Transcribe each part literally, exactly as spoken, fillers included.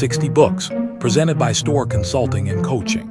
sixty Books, presented by Store Consulting and Coaching.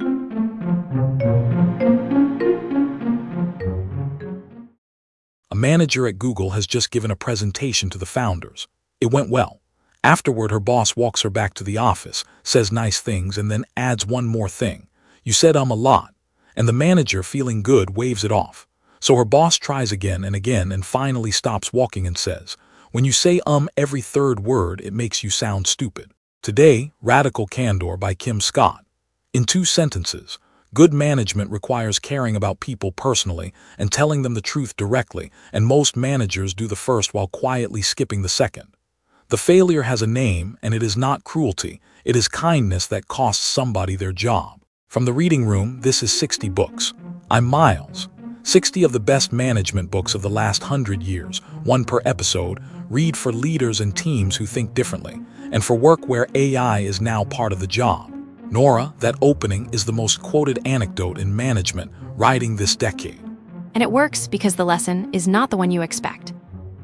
A manager at Google has just given a presentation to the founders. It went well. Afterward, her boss walks her back to the office, says nice things, and then adds one more thing. You said um a lot. And the manager, feeling good, waves it off. So her boss tries again and again and finally stops walking and says, when you say um every third word, it makes you sound stupid. Today, Radical Candor by Kim Scott. In two sentences, good management requires caring about people personally and telling them the truth directly, and most managers do the first while quietly skipping the second. The failure has a name, and it is not cruelty. It is kindness that costs somebody their job. From the reading room, this is sixty Books. I'm Miles. sixty of the best management books of the last hundred years, one per episode, read for leaders and teams who think differently, and for work where A I is now part of the job. Nora, that opening is the most quoted anecdote in management writing this decade. And it works because the lesson is not the one you expect.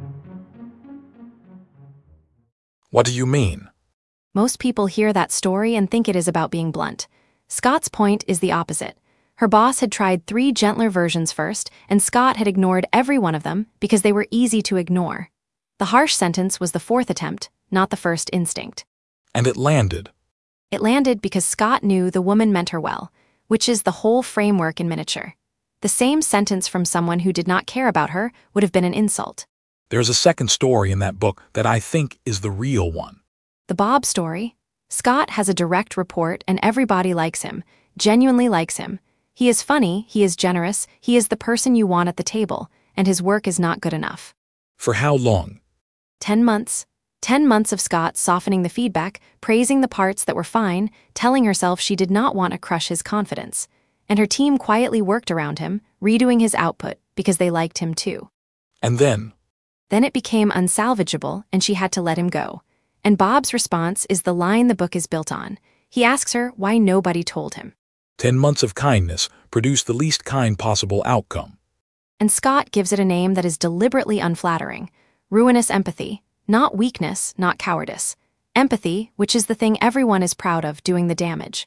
What do you mean? Most people hear that story and think it is about being blunt. Scott's point is the opposite. Her boss had tried three gentler versions first, and Scott had ignored every one of them because they were easy to ignore. The harsh sentence was the fourth attempt, not the first instinct. And it landed. It landed because Scott knew the woman meant her well, which is the whole framework in miniature. The same sentence from someone who did not care about her would have been an insult. There's a second story in that book that I think is the real one. The Bob story. Scott has a direct report and everybody likes him, genuinely likes him. He is funny, he is generous, he is the person you want at the table, and his work is not good enough. For how long? Ten months. Ten months of Scott softening the feedback, praising the parts that were fine, telling herself she did not want to crush his confidence. And her team quietly worked around him, redoing his output because they liked him too. And then? Then it became unsalvageable and she had to let him go. And Bob's response is the line the book is built on. He asks her why nobody told him. Ten months of kindness produced the least kind possible outcome. And Scott gives it a name that is deliberately unflattering. Ruinous empathy. Not weakness, not cowardice. Empathy, which is the thing everyone is proud of doing the damage.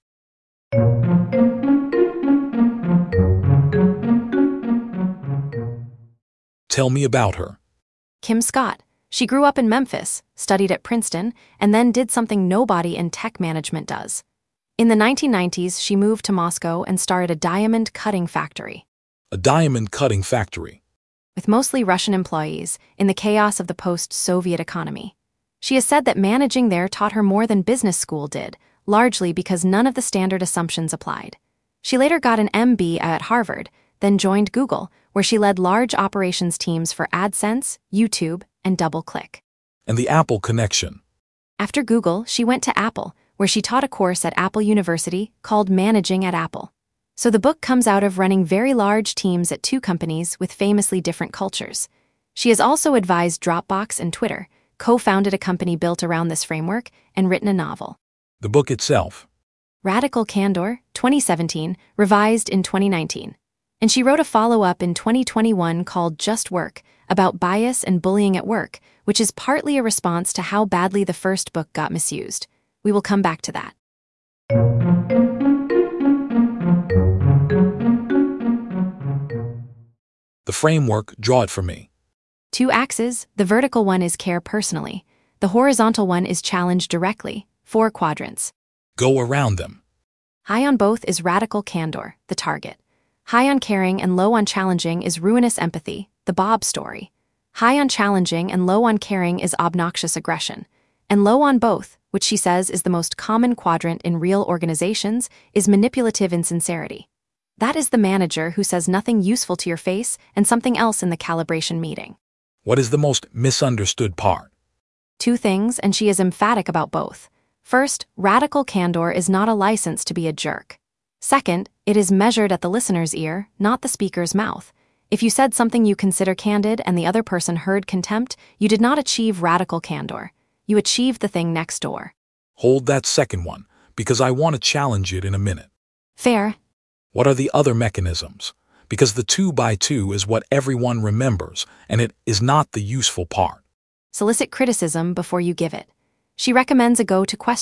Tell me about her. Kim Scott. She grew up in Memphis, studied at Princeton, and then did something nobody in tech management does. In the nineteen nineties, she moved to Moscow and started a diamond cutting factory. A diamond cutting factory. With mostly Russian employees, in the chaos of the post-Soviet economy. She has said that managing there taught her more than business school did, largely because none of the standard assumptions applied. She later got an M B A at Harvard, then joined Google, where she led large operations teams for AdSense, YouTube, and DoubleClick. And the Apple connection. After Google, she went to Apple, where she taught a course at Apple University called Managing at Apple. So the book comes out of running very large teams at two companies with famously different cultures. She has also advised Dropbox and Twitter, co-founded a company built around this framework, and written a novel. The book itself. Radical Candor, twenty seventeen, revised in twenty nineteen. And she wrote a follow-up in twenty twenty-one called Just Work, about bias and bullying at work, which is partly a response to how badly the first book got misused. We will come back to that. The framework, draw it for me. Two axes, the vertical one is care personally. The horizontal one is challenge directly, four quadrants. Go around them. High on both is radical candor, the target. High on caring and low on challenging is ruinous empathy, the Bob story. High on challenging and low on caring is obnoxious aggression. And low on both, which she says is the most common quadrant in real organizations, is manipulative insincerity. That is the manager who says nothing useful to your face and something else in the calibration meeting. What is the most misunderstood part? Two things, and she is emphatic about both. First, radical candor is not a license to be a jerk. Second, it is measured at the listener's ear, not the speaker's mouth. If you said something you consider candid and the other person heard contempt, you did not achieve radical candor. You achieved the thing next door. Hold that second one, because I want to challenge it in a minute. Fair. What are the other mechanisms? Because the two by two is what everyone remembers, and it is not the useful part. Solicit criticism before you give it. She recommends a go-to question.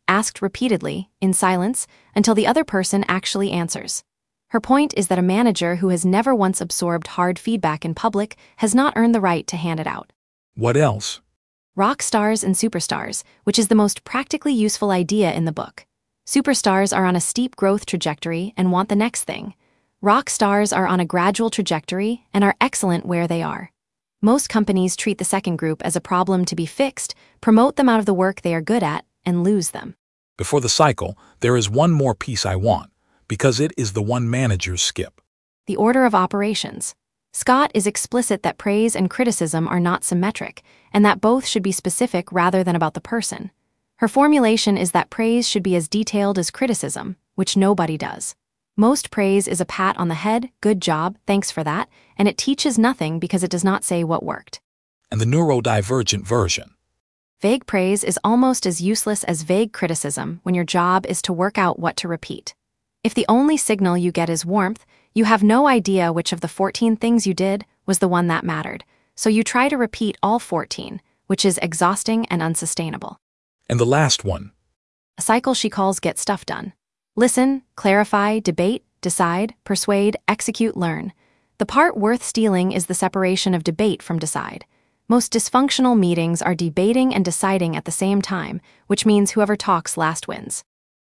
asked repeatedly, in silence, until the other person actually answers. Her point is that a manager who has never once absorbed hard feedback in public has not earned the right to hand it out. What else? Rock stars and superstars, which is the most practically useful idea in the book. Superstars are on a steep growth trajectory and want the next thing. Rock stars are on a gradual trajectory and are excellent where they are. Most companies treat the second group as a problem to be fixed, promote them out of the work they are good at, and lose them. Before the cycle, there is one more piece I want, because it is the one managers skip. The order of operations. Scott is explicit that praise and criticism are not symmetric, and that both should be specific rather than about the person. Her formulation is that praise should be as detailed as criticism, which nobody does. Most praise is a pat on the head, good job, thanks for that, and it teaches nothing because it does not say what worked. And the neurodivergent version. Vague praise is almost as useless as vague criticism when your job is to work out what to repeat. If the only signal you get is warmth, you have no idea which of the fourteen things you did was the one that mattered, so you try to repeat all fourteen, which is exhausting and unsustainable. And the last one. A cycle she calls get stuff done. Listen, clarify, debate, decide, persuade, execute, learn. The part worth stealing is the separation of debate from decide. Most dysfunctional meetings are debating and deciding at the same time, which means whoever talks last wins.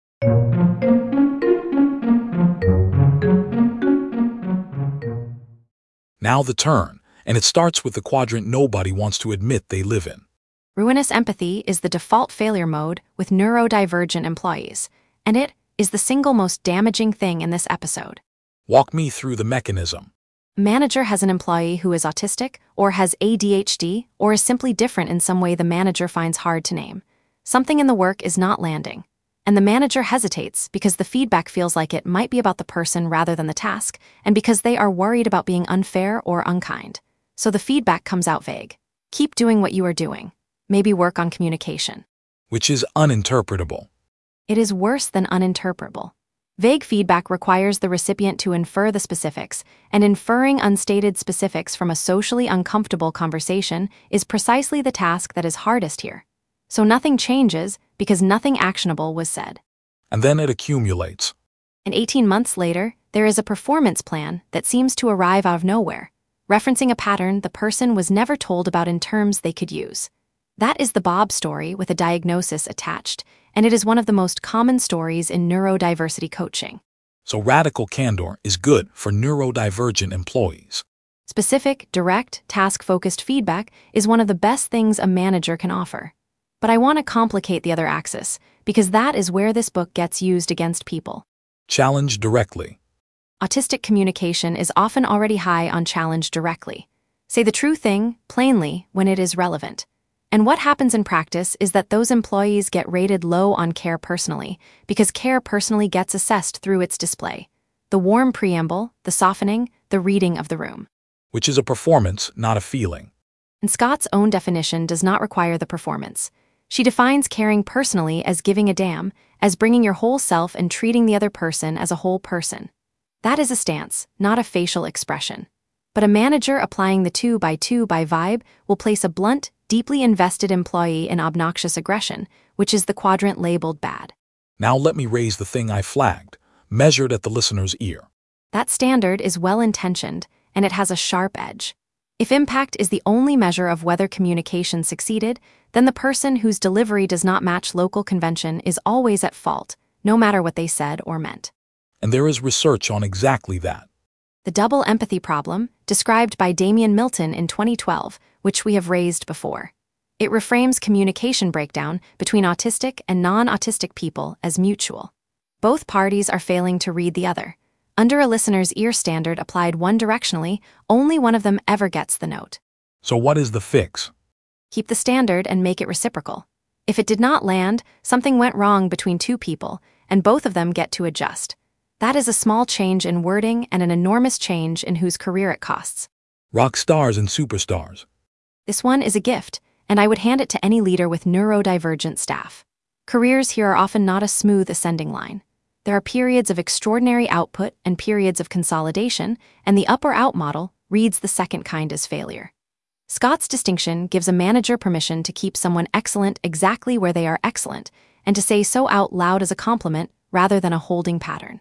Now the turn, and it starts with the quadrant nobody wants to admit they live in. Ruinous empathy is the default failure mode with neurodivergent employees, and it is the single most damaging thing in this episode. Walk me through the mechanism. A manager has an employee who is autistic, or has A D H D, or is simply different in some way the manager finds hard to name. Something in the work is not landing, and the manager hesitates because the feedback feels like it might be about the person rather than the task, and because they are worried about being unfair or unkind. So the feedback comes out vague. Keep doing what you are doing. Maybe work on communication. Which is uninterpretable. It is worse than uninterpretable. Vague feedback requires the recipient to infer the specifics, and inferring unstated specifics from a socially uncomfortable conversation is precisely the task that is hardest here. So nothing changes because nothing actionable was said. And then it accumulates. And eighteen months later, there is a performance plan that seems to arrive out of nowhere, referencing a pattern the person was never told about in terms they could use. That is the Bob story with a diagnosis attached, and it is one of the most common stories in neurodiversity coaching. So radical candor is good for neurodivergent employees. Specific, direct, task-focused feedback is one of the best things a manager can offer. But I want to complicate the other axis, because that is where this book gets used against people. Challenge directly. Autistic communication is often already high on challenge directly. Say the true thing, plainly, when it is relevant. And what happens in practice is that those employees get rated low on care personally, because care personally gets assessed through its display. The warm preamble, the softening, the reading of the room. Which is a performance, not a feeling. And Scott's own definition does not require the performance. She defines caring personally as giving a damn, as bringing your whole self and treating the other person as a whole person. That is a stance, not a facial expression. But a manager applying the two by two by vibe will place a blunt, deeply invested employee in obnoxious aggression, which is the quadrant labeled bad. Now let me raise the thing I flagged, measured at the listener's ear. That standard is well-intentioned, and it has a sharp edge. If impact is the only measure of whether communication succeeded, then the person whose delivery does not match local convention is always at fault, no matter what they said or meant. And there is research on exactly that. The double empathy problem, described by Damian Milton in twenty twelve, which we have raised before. It reframes communication breakdown between autistic and non-autistic people as mutual. Both parties are failing to read the other. Under a listener's ear standard applied one directionally, only one of them ever gets the note. So what is the fix? Keep the standard and make it reciprocal. If it did not land, something went wrong between two people, and both of them get to adjust. That is a small change in wording and an enormous change in whose career it costs. Rock stars and superstars. This one is a gift, and I would hand it to any leader with neurodivergent staff. Careers here are often not a smooth ascending line. There are periods of extraordinary output and periods of consolidation, and the up or out model reads the second kind as failure. Scott's distinction gives a manager permission to keep someone excellent exactly where they are excellent, and to say so out loud as a compliment rather than a holding pattern.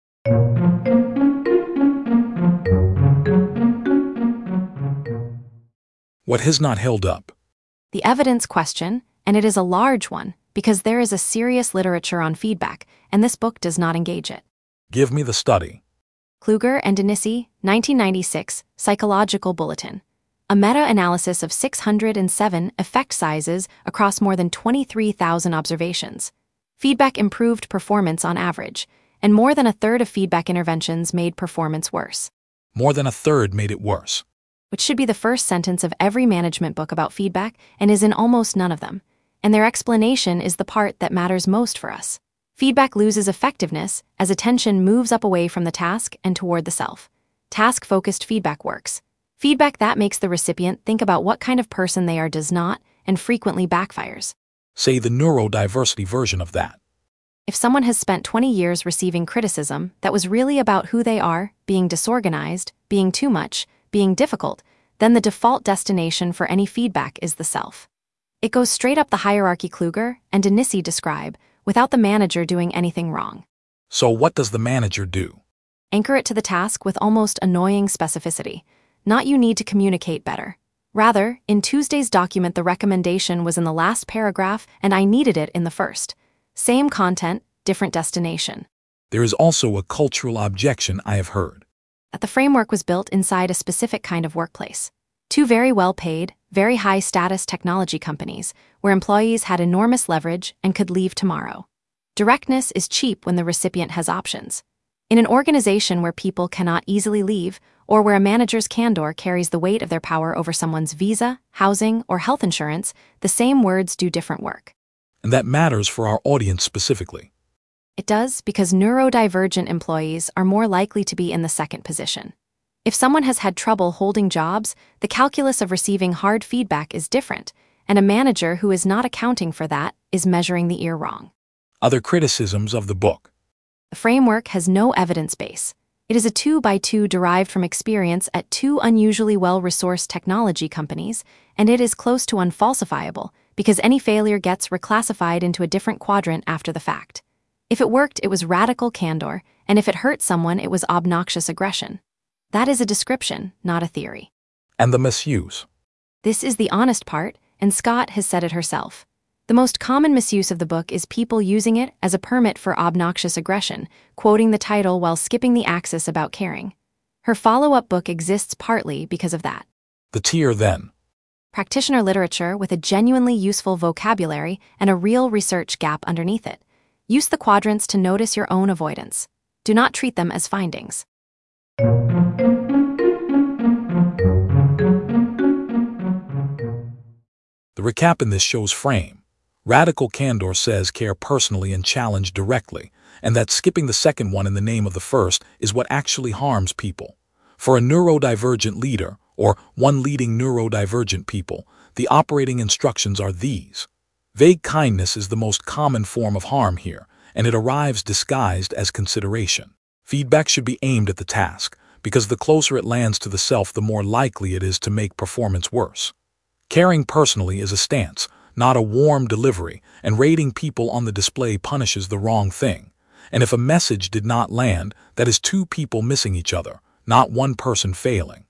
What has not held up? The evidence question, and it is a large one, because there is a serious literature on feedback, and this book does not engage it. Give me the study. Kluger and Denisi, nineteen ninety-six, Psychological Bulletin. A meta-analysis of six hundred seven effect sizes across more than twenty-three thousand observations. Feedback improved performance on average, and more than a third of feedback interventions made performance worse. More than a third made it worse. Which should be the first sentence of every management book about feedback and is in almost none of them. And their explanation is the part that matters most for us. Feedback loses effectiveness as attention moves up away from the task and toward the self. Task-focused feedback works. Feedback that makes the recipient think about what kind of person they are does not, and frequently backfires. Say the neurodiversity version of that. If someone has spent twenty years receiving criticism that was really about who they are, being disorganized, being too much, being difficult, then the default destination for any feedback is the self. It goes straight up the hierarchy Kluger and Denisi describe, without the manager doing anything wrong. So what does the manager do? Anchor it to the task with almost annoying specificity. Not you need to communicate better. Rather, in Tuesday's document the recommendation was in the last paragraph and I needed it in the first. Same content, different destination. There is also a cultural objection I have heard. That the framework was built inside a specific kind of workplace. Two very well-paid, very high-status technology companies, where employees had enormous leverage and could leave tomorrow. Directness is cheap when the recipient has options. In an organization where people cannot easily leave, or where a manager's candor carries the weight of their power over someone's visa, housing, or health insurance, the same words do different work. And that matters for our audience specifically. It does because neurodivergent employees are more likely to be in the second position. If someone has had trouble holding jobs, the calculus of receiving hard feedback is different, and a manager who is not accounting for that is measuring the ear wrong. Other criticisms of the book. The framework has no evidence base. It is a two-by-two derived from experience at two unusually well-resourced technology companies, and it is close to unfalsifiable because any failure gets reclassified into a different quadrant after the fact. If it worked, it was radical candor, and if it hurt someone, it was obnoxious aggression. That is a description, not a theory. And the misuse. This is the honest part, and Scott has said it herself. The most common misuse of the book is people using it as a permit for obnoxious aggression, quoting the title while skipping the axis about caring. Her follow-up book exists partly because of that. The tier then. Practitioner literature with a genuinely useful vocabulary and a real research gap underneath it. Use the quadrants to notice your own avoidance. Do not treat them as findings. The recap in this show's frame. Radical candor says care personally and challenge directly, and that skipping the second one in the name of the first is what actually harms people. For a neurodivergent leader, or one leading neurodivergent people, the operating instructions are these. Vague kindness is the most common form of harm here, and it arrives disguised as consideration. Feedback should be aimed at the task, because the closer it lands to the self, the more likely it is to make performance worse. Caring personally is a stance, not a warm delivery, and rating people on the display punishes the wrong thing. And if a message did not land, that is two people missing each other, not one person failing.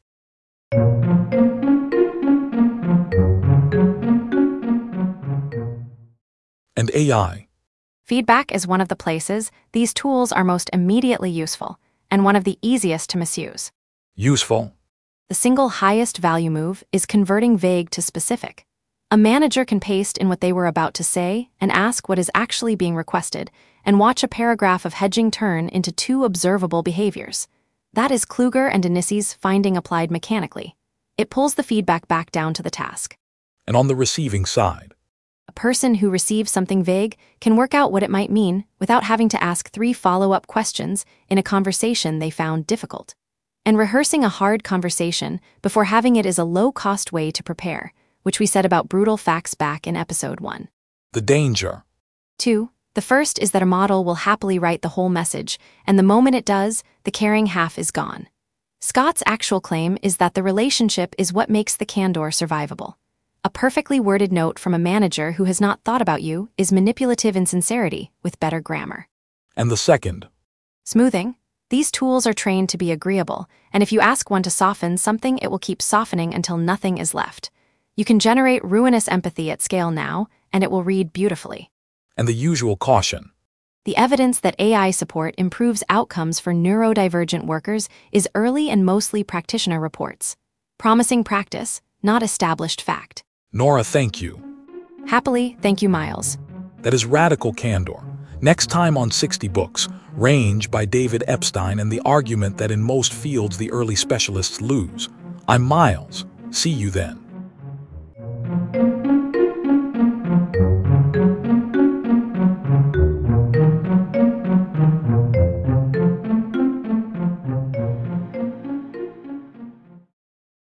And A I. Feedback is one of the places these tools are most immediately useful, and one of the easiest to misuse. Useful. The single highest value move is converting vague to specific. A manager can paste in what they were about to say and ask what is actually being requested, and watch a paragraph of hedging turn into two observable behaviors. That is Kluger and Denisi's finding applied mechanically. It pulls the feedback back down to the task. And on the receiving side. A person who receives something vague can work out what it might mean without having to ask three follow-up questions in a conversation they found difficult. And rehearsing a hard conversation before having it is a low-cost way to prepare, which we said about brutal facts back in episode one. The danger. Two, the first is that a model will happily write the whole message, and the moment it does, the caring half is gone. Scott's actual claim is that the relationship is what makes the candor survivable. A perfectly worded note from a manager who has not thought about you is manipulative insincerity with better grammar. And the second, Smoothing. These tools are trained to be agreeable, and if you ask one to soften something, it will keep softening until nothing is left. You can generate ruinous empathy at scale now, and it will read beautifully. and the usual caution. The evidence that A I support improves outcomes for neurodivergent workers is early and mostly practitioner reports. Promising practice, not established fact. Nora, thank you. Happily, thank you, Miles. That is Radical Candor. Next time on sixty Books, Range by David Epstein and the argument that in most fields the early specialists lose. I'm Miles. See you then.